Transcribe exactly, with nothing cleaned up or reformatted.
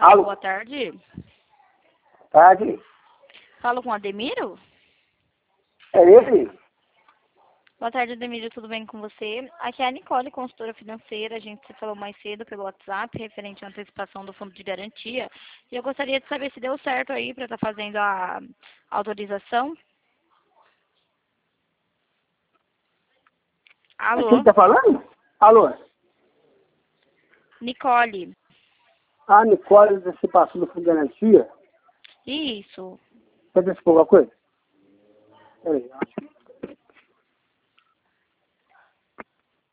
Alô? Boa tarde. Tarde. Falo com o Ademiro? É ele? Boa tarde, Ademiro. Tudo bem com você? Aqui é a Nicole, consultora financeira. A gente se falou mais cedo pelo WhatsApp, referente à antecipação do fundo de garantia. E eu gostaria de saber se deu certo aí para estar fazendo a autorização. Quem Alô? tá falando? Alô? Nicole. A Nicole, você passou do fundo de garantia? Isso. Você disse alguma coisa? Peraí, acho que...